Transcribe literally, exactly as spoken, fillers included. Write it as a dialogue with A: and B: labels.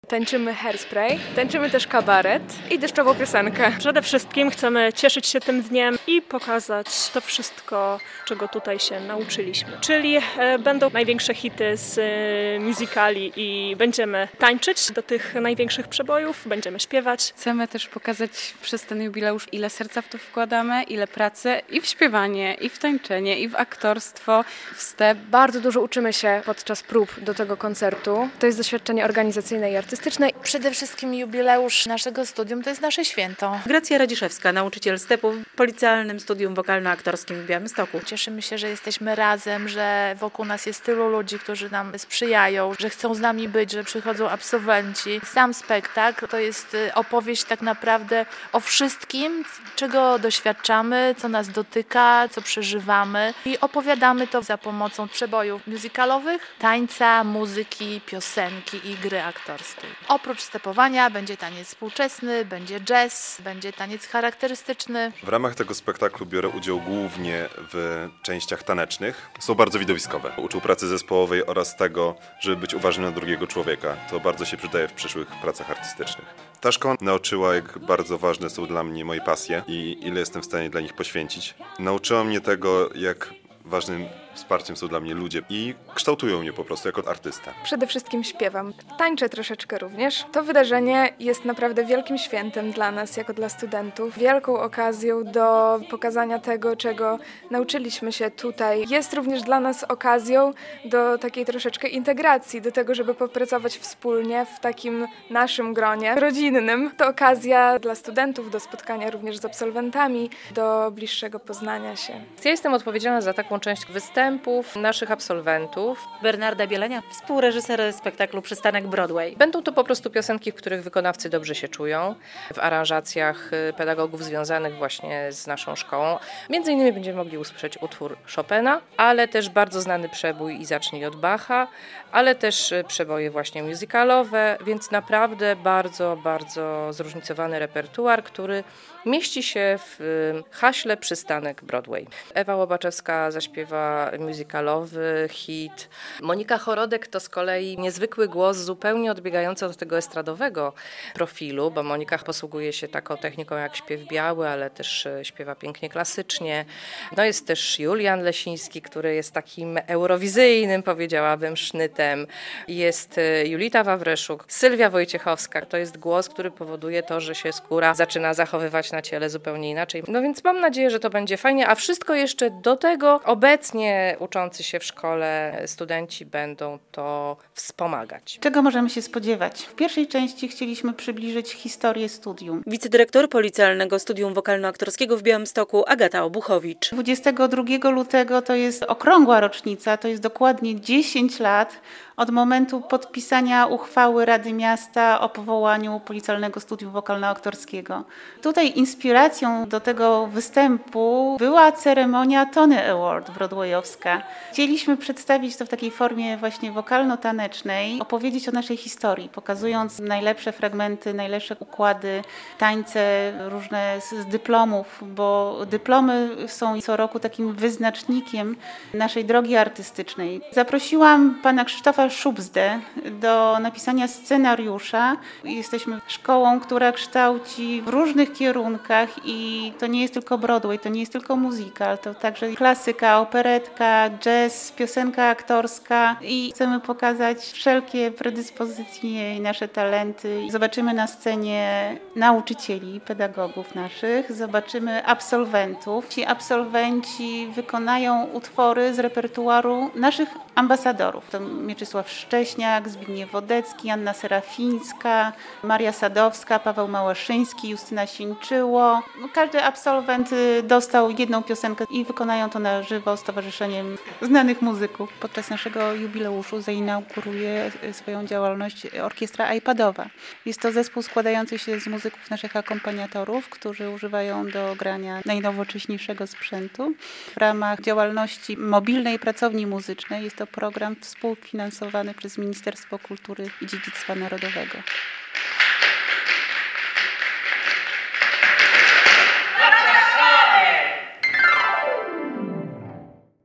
A: Tańczymy Hairspray, tańczymy też kabaret i deszczową piosenkę.
B: Przede wszystkim chcemy cieszyć się tym dniem i pokazać to wszystko, czego tutaj się nauczyliśmy. Czyli e, będą największe hity z e, musicali i będziemy tańczyć do tych największych przebojów, będziemy śpiewać.
C: Chcemy też pokazać przez ten jubileusz, ile serca w to wkładamy, ile pracy i w śpiewanie, i w tańczenie, i w aktorstwo, w step.
A: Bardzo dużo uczymy się podczas prób do tego koncertu. To jest doświadczenie organizacyjne i artystyczne.
D: Przede wszystkim jubileusz naszego studium to jest nasze święto.
E: Gracja Radziszewska, nauczyciel stepu w Policjalnym Studium Wokalno-Aktorskim w Białymstoku.
D: Cieszymy się, że jesteśmy razem, że wokół nas jest tylu ludzi, którzy nam sprzyjają, że chcą z nami być, że przychodzą absolwenci. Sam spektakl to jest opowieść tak naprawdę o wszystkim, czego doświadczamy, co nas dotyka, co przeżywamy i opowiadamy to za pomocą przebojów musicalowych, tańca, muzyki, piosenki i gry aktorskiej. Oprócz stepowania będzie taniec współczesny, będzie jazz, będzie taniec charakterystyczny.
F: W ramach tego spektaklu biorę udział głównie w częściach tanecznych. Są bardzo widowiskowe. Uczą pracy zespołowej oraz tego, żeby być uważnym na drugiego człowieka. To bardzo się przydaje w przyszłych pracach artystycznych. Ta szkoła nauczyła, jak bardzo ważne są dla mnie moje pasje i ile jestem w stanie dla nich poświęcić. Nauczyła mnie tego, jak ważnym wsparciem są dla mnie ludzie i kształtują mnie po prostu jako artysta.
A: Przede wszystkim śpiewam. Tańczę troszeczkę również. To wydarzenie jest naprawdę wielkim świętem dla nas, jako dla studentów. Wielką okazją do pokazania tego, czego nauczyliśmy się tutaj. Jest również dla nas okazją do takiej troszeczkę integracji, do tego, żeby popracować wspólnie w takim naszym gronie rodzinnym. To okazja dla studentów do spotkania również z absolwentami, do bliższego poznania się.
G: Ja jestem odpowiedzialna za taką część występów naszych absolwentów.
E: Bernarda Bielenia, współreżyser spektaklu Przystanek Broadway.
G: Będą to po prostu piosenki, w których wykonawcy dobrze się czują, w aranżacjach pedagogów związanych właśnie z naszą szkołą. Między innymi będziemy mogli usłyszeć utwór Chopina, ale też bardzo znany przebój I zacznij od Bacha, ale też przeboje właśnie musicalowe, więc naprawdę bardzo, bardzo zróżnicowany repertuar, który mieści się w haśle Przystanek Broadway. Ewa Łobaczewska zaśpiewa musicalowy hit. Monika Chorodek to z kolei niezwykły głos, zupełnie odbiegający od tego estradowego profilu, bo Monika posługuje się taką techniką jak śpiew biały, ale też śpiewa pięknie klasycznie. No jest też Julian Lesiński, który jest takim eurowizyjnym, powiedziałabym, sznytem. Jest Julita Wawreszuk, Sylwia Wojciechowska. To jest głos, który powoduje to, że się skóra zaczyna zachowywać na ciele zupełnie inaczej. No więc mam nadzieję, że to będzie fajnie, a wszystko jeszcze do tego obecnie uczący się w szkole studenci będą to wspomagać.
H: Czego możemy się spodziewać? W pierwszej części chcieliśmy przybliżyć historię studium.
E: Wicedyrektor Policjalnego Studium Wokalno-Aktorskiego w Białymstoku Agata Obuchowicz.
H: dwudziestego drugiego lutego to jest okrągła rocznica, to jest dokładnie dziesięć lat od momentu podpisania uchwały Rady Miasta o powołaniu Policjalnego Studium Wokalno-Aktorskiego. Tutaj inspiracją do tego występu była ceremonia Tony Award broadwayowska. Chcieliśmy przedstawić to w takiej formie właśnie wokalno-tanecznej, opowiedzieć o naszej historii, pokazując najlepsze fragmenty, najlepsze układy, tańce, różne z dyplomów, bo dyplomy są co roku takim wyznacznikiem naszej drogi artystycznej. Zaprosiłam pana Krzysztofa Szubzdę do napisania scenariusza. Jesteśmy szkołą, która kształci w różnych kierunkach i to nie jest tylko Broadway, to nie jest tylko musical, to także klasyka, operetka, jazz, piosenka aktorska i chcemy pokazać wszelkie predyspozycje i nasze talenty. Zobaczymy na scenie nauczycieli, pedagogów naszych, zobaczymy absolwentów. Ci absolwenci wykonają utwory z repertuaru naszych ambasadorów. To Mieczysław Szcześniak, Zbigniew Wodecki, Anna Serafińska, Maria Sadowska, Paweł Małaszyński, Justyna Sieńczyło. Każdy absolwent dostał jedną piosenkę i wykonają to na żywo z Towarzyszeniem Znanych Muzyków. Podczas naszego jubileuszu zainauguruje swoją działalność orkiestra iPadowa. Jest to zespół składający się z muzyków naszych akompaniatorów, którzy używają do grania najnowocześniejszego sprzętu. W ramach działalności mobilnej pracowni muzycznej jest to program współfinansowany przez Ministerstwo Kultury i Dziedzictwa Narodowego.